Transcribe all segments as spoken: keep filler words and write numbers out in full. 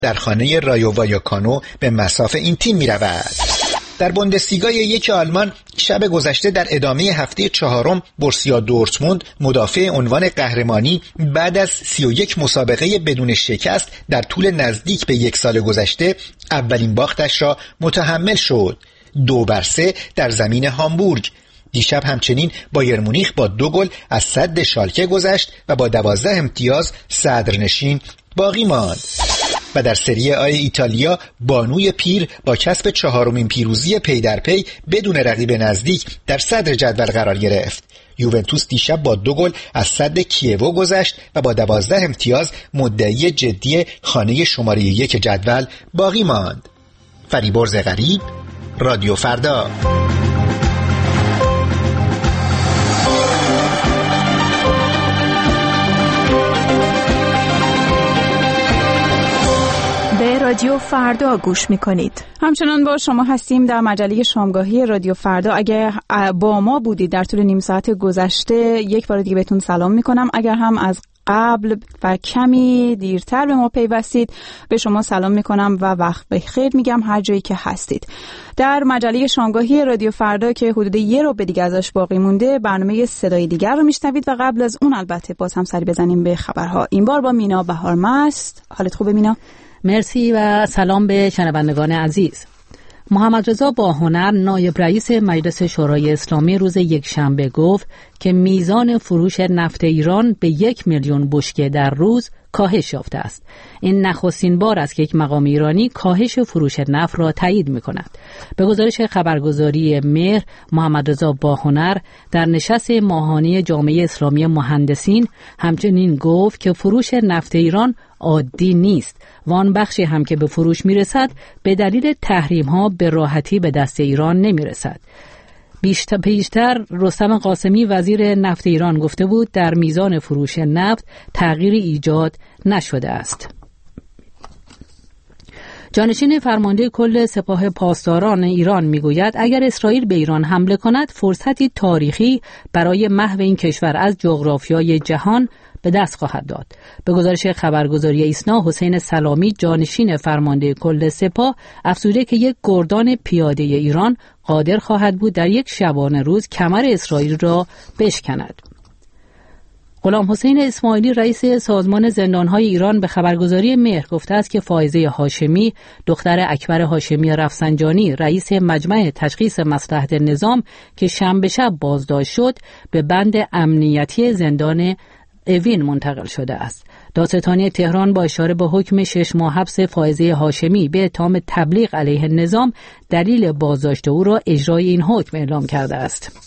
در خانه رایو وایاکانو به مصاف این تیم می رود. در بوندسلیگا یک آلمان شب گذشته در ادامه هفته چهارم بورسیا دورتموند مدافع عنوان قهرمانی بعد از سی و یک مسابقه بدون شکست در طول نزدیک به یک سال گذشته اولین باختش را متحمل شد. دو بر سه در زمین هامبورگ. دیشب همچنین بایر مونیخ با دو گل از سد شالکه گذشت و با دوازده امتیاز صدرنشین باقی ماند. و در سری آ ایتالیا بانوی پیر با کسب چهارمین پیروزی پی در پی بدون رقیب نزدیک در صدر جدول قرار گرفت. یوونتوس دیشب با دو گل از سد کیوو گذشت و با دوازده امتیاز مدعی جدی خانه شماره یک جدول باقی ماند. فریبرز غریب، رادیو فردا. رادیو فردا گوش میکنید. همچنان با شما هستیم در مجله شامگاهی رادیو فردا. اگر با ما بودید در طول نیم ساعت گذشته یک بار دیگه بهتون سلام میکنم. اگر هم از قبل و کمی دیرتر به ما پیوستید به شما سلام میکنم و وقت بخیر میگم هر جایی که هستید. در مجله شامگاهی رادیو فردا که حدود یه رو به دیگه ازش باقی مونده برنامه صدای دیگر رو میشنوید و قبل از اون البته باز هم سری بزنیم به خبرها. این بار با مینا بهارمست. حالت خوبه مینا؟ مرسی و سلام به شنوندگان عزیز. محمد رضا باهنر نایب رئیس مجلس شورای اسلامی روز یکشنبه گفت که میزان فروش نفت ایران به یک میلیون بشکه در روز کاهش یافته است. این نخستین بار است که یک مقام ایرانی کاهش فروش نفت را تایید می‌کند. به گزارش خبرگزاری مهر، محمد رضا باهنر در نشست ماهانه جامعه اسلامی مهندسین همچنین گفت که فروش نفت ایران عادی نیست و آن بخشی هم که به فروش میرسد به دلیل تحریم‌ها به راحتی به دست ایران نمیرسد. بیشتر پیشتر رستم قاسمی وزیر نفت ایران گفته بود در میزان فروش نفت تغییری ایجاد نشده است. جانشین فرمانده کل سپاه پاسداران ایران میگوید اگر اسرائیل به ایران حمله کند فرصتی تاریخی برای محو این کشور از جغرافیای جهان به دست خواهد داد. به گزارش خبرگزاری ایسنا، حسین سلامی جانشین فرمانده کل سپاه افزوده که یک گردان پیاده ایران قادر خواهد بود در یک شبانه روز کمر اسرائیل را بشکند. غلام حسین اسماعیلی رئیس سازمان زندانهای ایران به خبرگزاری مهر گفته است که فائزه هاشمی دختر اکبر هاشمی رفسنجانی رئیس مجمع تشخیص مصلحت نظام که شنبه شب بازداشت شد به بند امنیتی زندان اوین منتقل شده است. دادستانی تهران با اشاره به حکم شش ماه حبس فائزه هاشمی به اتهام تبلیغ علیه نظام دلیل بازداشت او را اجرای این حکم اعلام کرده است.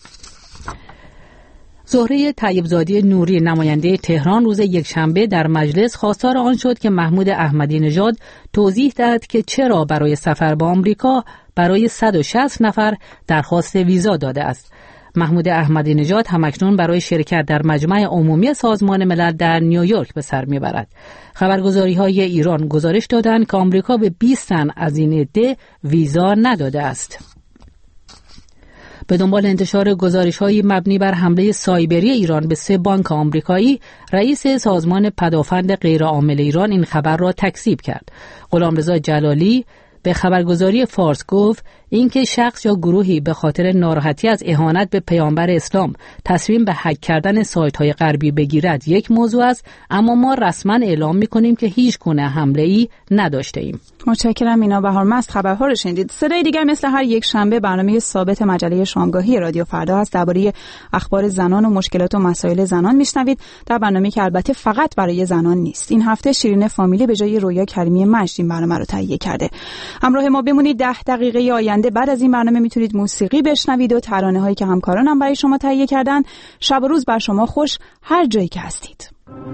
زهره طیبزاده نوری نماینده تهران روز یکشنبه در مجلس خواستار آن شد که محمود احمدی نژاد توضیح دهد که چرا برای سفر به آمریکا برای صد و شصت نفر درخواست ویزا داده است. محمود احمدی نژاد همکنون برای شرکت در مجمع عمومی سازمان ملل در نیویورک به سر میبرد. خبرگزاری‌های ایران گزارش دادند که آمریکا به بیست تن از این عده ویزا نداده است. به دنبال انتشار گزارش‌های مبنی بر حمله سایبری ایران به سه بانک آمریکایی، رئیس سازمان پدافند غیرعامل ایران این خبر را تکذیب کرد. غلامرضا جلالی به خبرگزاری فارس گفت اینکه شخص یا گروهی به خاطر ناراحتی از اهانت به پیامبر اسلام تصمیم به هک کردن سایت‌های غربی بگیرد یک موضوع است، اما ما رسما اعلام می‌کنیم که هیچ گونه حمله‌ای نداشته ایم. متشکرم مینا بهارمست. خبرها رو شنیدید. صدای دیگر مثل هر یک شنبه برنامه ثابت مجله شامگاهی رادیو فردا هست. درباره اخبار زنان و مشکلات و مسائل زنان میشنوید در برنامه که البته فقط برای زنان نیست. این هفته شیرین فامیلی به جای رویا کریمی مجد این برنامه رو تهیه کرده. همراه ما بمونید. ده دقیقه آینده بعد از این برنامه میتونید موسیقی بشنوید و ترانه هایی که همکارانم برای شما تهیه کردن. شب و روز بر شما خوش هر جایی که هستید.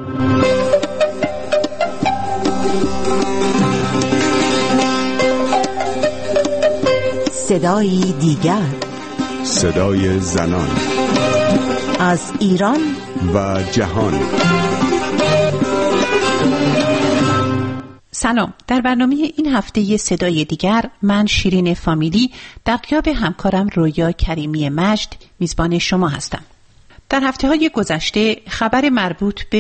صدای دیگر، صدای زنان از ایران و جهان. سلام. در برنامه این هفته صدای دیگر من شیرین فامیلی در غیاب همکارم رویا کریمی مجد میزبان شما هستم. در هفته‌های گذشته خبر مربوط به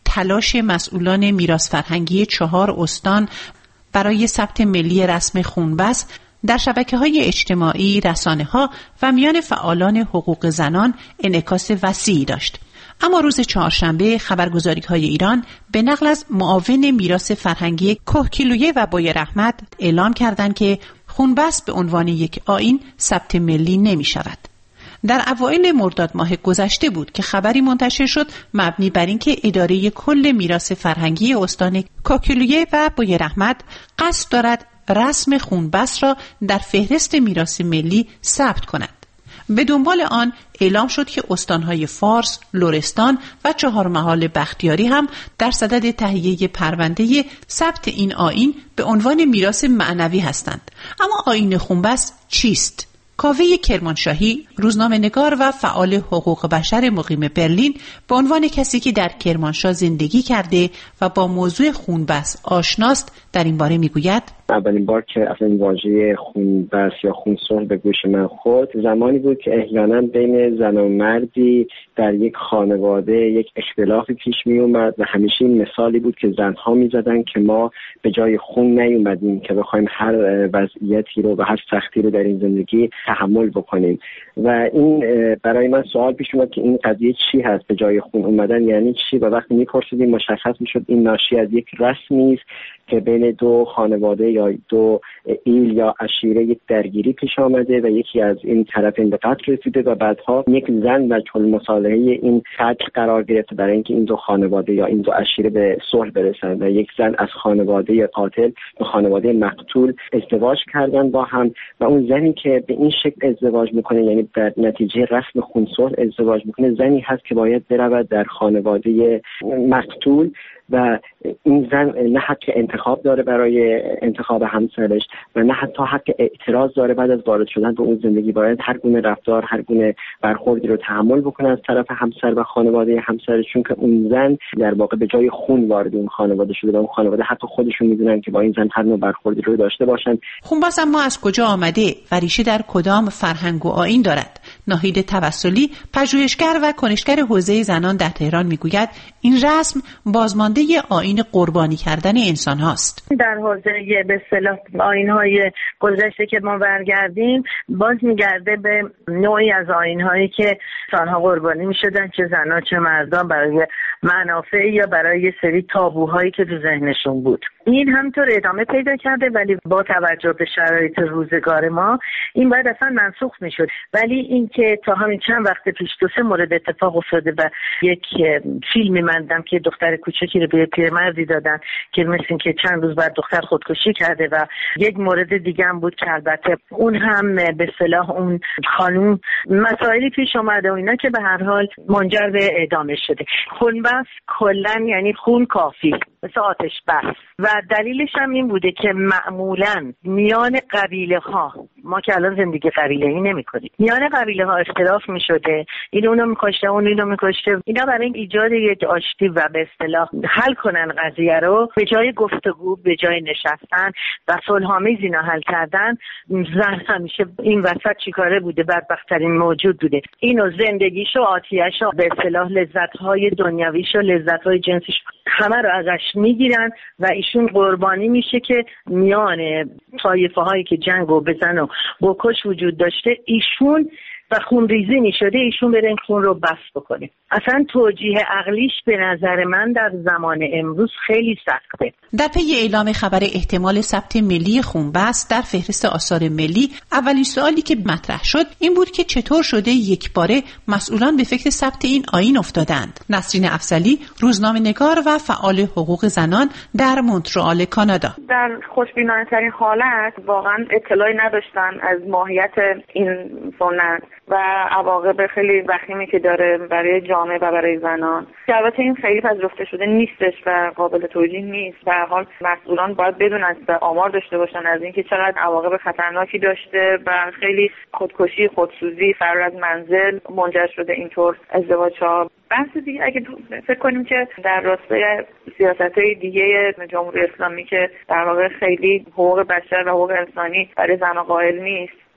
تلاش مسئولان میراث فرهنگی چهار استان برای ثبت ملی رسم خونبس در شبکه‌های اجتماعی، رسانه‌ها و میان فعالان حقوق زنان انعکاس وسیعی داشت. اما روز چهارشنبه خبرگزاری‌های ایران به نقل از معاون میراث فرهنگی کهگیلویه و بوی رحمت اعلام کردند که خونبس به عنوان یک آیین ثبت ملی نمی‌شود. در اوایل مرداد ماه گذشته بود که خبری منتشر شد مبنی بر اینکه اداره کل میراث فرهنگی استان کهگیلویه و بوی رحمت قصد دارد رسم خونبس را در فهرست میراث ملی ثبت کند. به دنبال آن اعلام شد که استانهای فارس، لرستان و چهارمحال بختیاری هم در صدد تهیه پرونده ثبت این آیین به عنوان میراث معنوی هستند. اما آیین خونبس چیست؟ کاوه کرمانشاهی، روزنامه‌نگار و فعال حقوق بشر مقیم برلین، به عنوان کسی که در کرمانشاه زندگی کرده و با موضوع خونبس آشناست، در این باره میگوید: اولین بار که اصلا واژه خونبس یا خونسرد به گوش من خورد زمانی بود که احیانا بین زن و مردی در یک خانواده یک اختلافی پیش می اومد و همیشه این مثالی بود که زنها می زدن که ما به جای خون نیومدیم که بخوایم هر وضعیتی رو و هر سختی رو در این زندگی تحمل بکنیم. و این برای من سوال پیش اومد که این قضیه چی هست، به جای خون اومدن یعنی چی؟ و وقتی میپرسیدیم مشخص میشد این ناشی از یک رسمی است که بین دو خانواده یا دو ایل یا عشیره یک درگیری پیش آمده و یکی از این طرفین به قتل رسیده و بعدها یک زن وجه المصالحه این قتل قرار گرفته برای اینکه این دو خانواده یا این دو عشیره به صلح برسن و یک زن از خانواده قاتل به خانواده مقتول ازدواج کردن با هم و اون زنی که به این شکل ازدواج میکنه، یعنی در نتیجه رسم خونسرد ازدواج میکنه، زنی هست که باید برود در خانواده مقتول و این زن نه حق انتخاب داره برای انتخاب همسرش و نه حتی حق اعتراض داره بعد از وارد شدن به اون زندگی. باید هر گونه رفتار، هر گونه برخوردی رو تحمل بکنه از طرف همسر و خانواده همسرش، چون که اون زن در واقع به جای خون وارد اون خانواده شده و اون خانواده حتی خودشون میدونن که با این زن هر نوع برخوردی رو داشته باشن. خونبس اما از کجا آمده و ریشه در کدام فرهنگ و آیین دارد؟ ناهید توسلی، پژوهشگر و کنشگر حوزه زنان در تهران میگوید این رسم بازمانده آیین قربانی کردن انسان هاست. در حوزه به اصطلاح آیین‌های گذشته که ما برگردیم باز میگرده به نوعی از آیین‌هایی که انسان‌ها قربانی می‌شدن، چه زن‌ها چه مردان، برای منافع یا برای یه سری تابوهایی که تو ذهنشون بود. این همینطور ادامه پیدا کرده ولی با توجه به شرایط روزگار ما این باید اصلا منسوخ میشد. ولی اینکه تا همین چند وقت پیش دو سه مورد اتفاق افتاده و یک فیلمی من دیدم که دختر کوچکی رو به پیرمردی دادن که مثل اینکه چند روز بعد دختر خودکشی کرده و یک مورد دیگه هم بود که البته اون هم به اصطلاح اون خانوم مسائلی پیش اومده و اینا که به هر حال منجر به اعدام شده. خونبس کلا یعنی خون کافی، مثل آتش بس، و دلیلش هم این بوده که معمولاً میان قبیله ها، ما که الان زندگی قبیله‌ای نمی‌کنیم، میان قبیله ها اختلاف می‌شده، این اونو می‌کشته اون اینو می‌کشته، اینا برای ایجاد یک آشتی و به اصطلاح حل کنن قضیه رو، به جای گفتگو، به جای نشستن و صلح‌آمیز اینا حل کردن، زن همیشه این وسط چیکاره بوده، بدبخت‌ترین موجود بوده، اینو زندگیشو، آتیشو، به اصطلاح لذت‌های دنیویشو، لذت‌های جنسیش همه رو ازش میگیرن و ایشون قربانی میشه که میان طایفه هایی که جنگ و بزن و بکش وجود داشته ایشون و خونریزی میشده، ایشون بره این خون رو بس بکنه. اصلا توجیه عقلیش به نظر من در زمان امروز خیلی سخته. در پی اعلام خبر احتمال ثبت ملی خونبس در فهرست آثار ملی، اولین سوالی که مطرح شد این بود که چطور شده یکباره مسئولان به فکر ثبت این آیین افتادند. نسرین افضلی، روزنامه‌نگار و فعال حقوق زنان در مونترآل کانادا: در خوشبینانه‌ترین حالت واقعا اطلاعی نداشتن از ماهیت این سنت و عواقب خیلی وخیمی که داره برای جامعه و برای زنان. البته این خیلی پذیرفته شده نیستش و قابل توجیه نیست. به هر حال مسئولان باید بدونن و آمار داشته باشن از اینکه چقدر عواقب خطرناکی داشته و خیلی خودکشی، خودسوزی، فرار از منزل منجر شده اینطور ازدواج‌ها. بحث دیگه اگه فکر کنیم که در راستای سیاست‌های دیگه جمهوری اسلامی که در واقع خیلی حقوق بشر و حقوق انسانی برای زنان قائل نیست،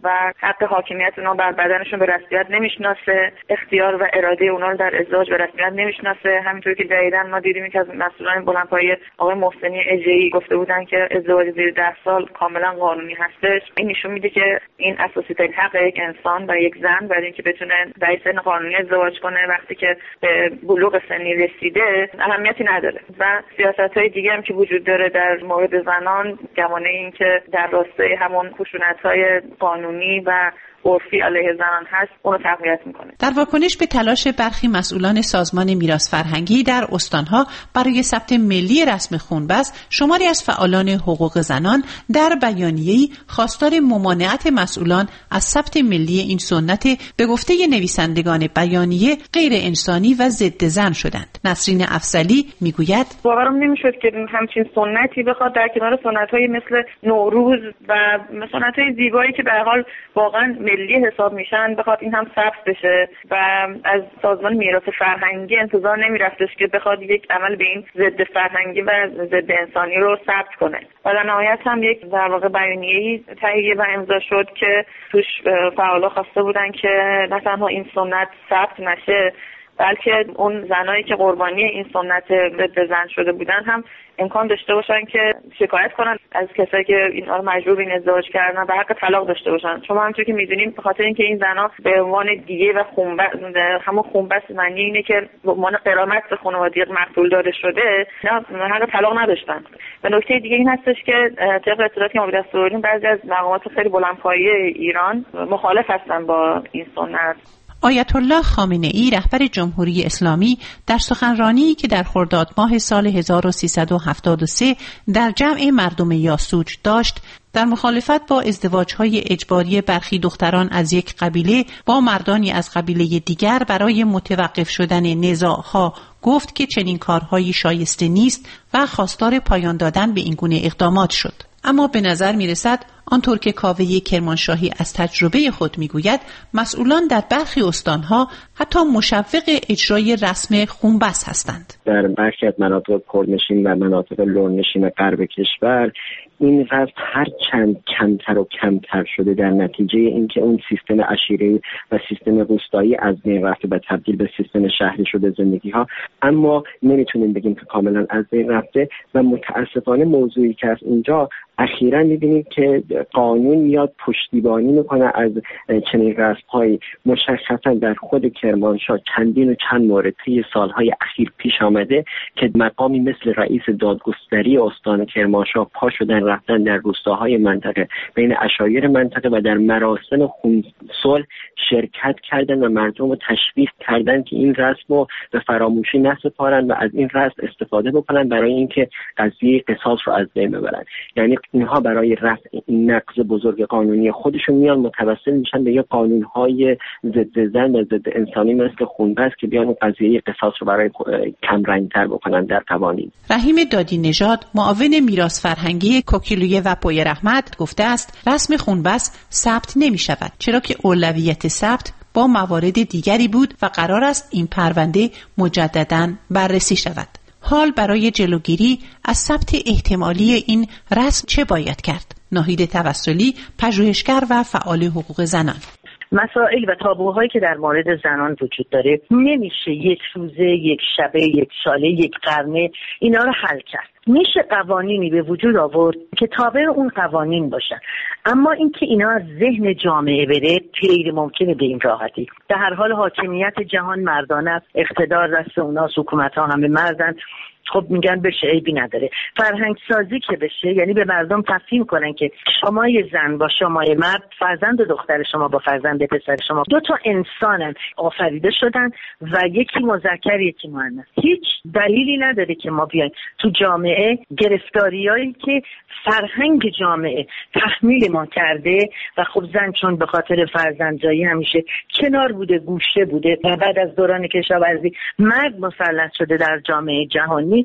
و حق حاکمیت اونا بر بدنشون به رسمیت نمیشناسه، اختیار و اراده اونا رو در ازدواج به رسمیت نمیشناسه. همینطور که جدیداً ما دیدیم که از مسئولان بلندپایه آقای محسنی اژه‌ای گفته بودن که ازدواج زیر ده سال کاملا قانونی هستش. این نشون میده که این اساسی ترین حق یک انسان و یک زن برای اینکه بتونه در سن قانونی ازدواج کنه وقتی که به بلوغ سنی رسیده اهمیتی نداره. و سیاست‌های دیگه هم که وجود داره در مورد زنان، گمانه این که در راستای همون خشونت‌های قانونی و عرفی علیه زنان هست، اونو تقویت میکنه. در واکنش به تلاش برخی مسئولان سازمان میراث فرهنگی در استانها برای ثبت ملی رسم خونبس، شماری از فعالان حقوق زنان در بیانیه‌ای خواستار ممانعت مسئولان از ثبت ملی این سنت به گفته نویسندگان بیانیه غیر انسانی و ضد زن شدند. نسرین افضلی میگوید باورم نمیشد که همچین سنتی بخواد در کنار سنت‌های مثل نوروز و سنت‌های زیبایی که به هر حال واقعا ملی حساب میشن بخواد این هم ثبت بشه و از سازمان میراث فرهنگی انتظار نمیرفتش که بخواد یک عمل به این ضد فرهنگی و ضد انسانی رو ثبت کنه. و در نهایت هم یک در واقع بیانیه‌ای تهیه و امضا شد که توش فعالا خواسته بودن که نه تنها این سنت ثبت نشه، بلکه اون زنایی که قربانی این سنت ضد زن شده بودن هم امکان داشته باشن که شکایت کنن از کسایی که اینا رو مجبور به ازدواج کردن و حق طلاق داشته باشن. شما همونطور که میدونین به خاطر اینکه این زنا به عنوان دیه و خونبس، همون خونبس معنی اینه که به عنوان غرامت به خانواده مقتول داده شده، نه حق طلاق نداشتن. و نکته دیگه این هستش که طبق اطلاعاتی که ما به دست آوردیم بعضی از مقامات خیلی بلندپایه ایران مخالف هستن با این سنت. آیت الله خامنه ای رهبر جمهوری اسلامی در سخنرانی که در خرداد ماه سال هزار و سیصد و هفتاد و سه در جمع مردم یاسوج داشت، در مخالفت با ازدواج‌های اجباری برخی دختران از یک قبیله با مردانی از قبیله دیگر برای متوقف شدن نزاع‌ها گفت که چنین کارهایی شایسته نیست و خواستار پایان دادن به این گونه اقدامات شد. اما به نظر می رسد آنطور که کاوه کرمانشاهی از تجربه خود می گوید، مسئولان در برخی استانها حتی مشوق اجرای رسم خونبس هستند. در برخی از مناطق کردنشین و مناطق لرنشین غرب کشور این رسم هر چند کمتر و کمتر شده در نتیجه اینکه اون سیستم عشیره‌ای و سیستم روستایی از بین رفته و تبدیل به سیستم شهری شده زندگی ها. اما نمیتونیم بگیم که کاملا از بین رفته و متاسفانه موضوعی که از اینجا اخیراً می‌بینید که قانون میاد پشتیبانی میکنه از چنین رسم‌هایی. مشخصاً در خود کرمانشاه چندین و چند مورد طی سالهای اخیر پیش آمده که مقامی مثل رئیس دادگستری استان کرمانشاه پا شدن رفتن در روستاهای منطقه بین عشایر منطقه و در مراسم صلح شرکت کردن و مردم رو تشویق کردن که این رسم رو به فراموشی نسپارن و از این رسم استفاده بکنن برای اینکه قضیه قصاص رو از بین ببرن. یعنی اینها برای رفع این نقض بزرگ قانونی خودشون میان متوسل میشن به یه قانونهای ضد زن و ضد انسانی مثل خونبس که بیان قضیه قصاص رو برای کم رنگ‌تر بکنن در قوانین. رحیم دادی نژاد معاون میراث فرهنگی کوکیلویه و پوی رحمت گفته است رسم خونبس ثبت نمی شود، چرا که اولویت ثبت با موارد دیگری بود و قرار است این پرونده مجدداً بررسی شود. حال برای جلوگیری از ثبت احتمالی این رسم چه باید کرد؟ ناهید توسلی، پژوهشگر و فعال حقوق زنان: مسائل و تابوهایی که در مورد زنان وجود داره نمیشه یک روزه، یک شبه، یک ساله، یک قرنه اینا رو حل کرد. میشه قوانینی به وجود آورد که تابع اون قوانین باشن، اما اینکه اینا از ذهن جامعه بره غیر ممکنه به این راحتی. در هر حال حاکمیت جهان مردانه است، اقتدار دست اوناست، حکومت‌ها همه مردن. خب میگن بشه، عیبی نداره. فرهنگ سازی که بشه یعنی به مردم تفهیم کنن که شمای زن با شمای مرد، فرزند و دختر شما با فرزند پسر شما دو تا انسانن، آفریده شدن و یکی مذکر یکی مؤنث. هیچ دلیلی نداره که ما بیایم تو جامعه گرفتاریایی که فرهنگ جامعه تحمیل ما کرده و خب زن چون به خاطر فرزندزایی همیشه کنار بوده، گوشه بوده و بعد از دوران کشاورزی مرد مسلط شده در جامعه جهانی،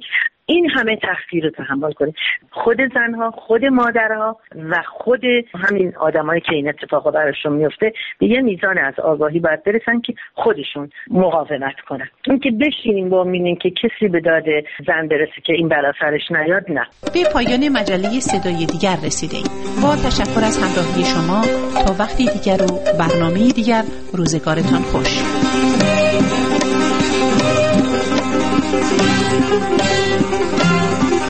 این همه تحقیر رو تحمل کنیم. خود زنها، خود مادرها و خود همین آدمایی که این اتفاقا براشون میفته به یه میزان از آگاهی باید برسن که خودشون مقاومت کنن. این که بشینیم با میبینیم که کسی به داد زن برسه که این بلا سرش نیاد، نه. به پایان مجله صدای دیگر رسیدیم. با تشکر از همراهی شما تا وقتی دیگر و برنامه دیگر، روزگارتان خوش.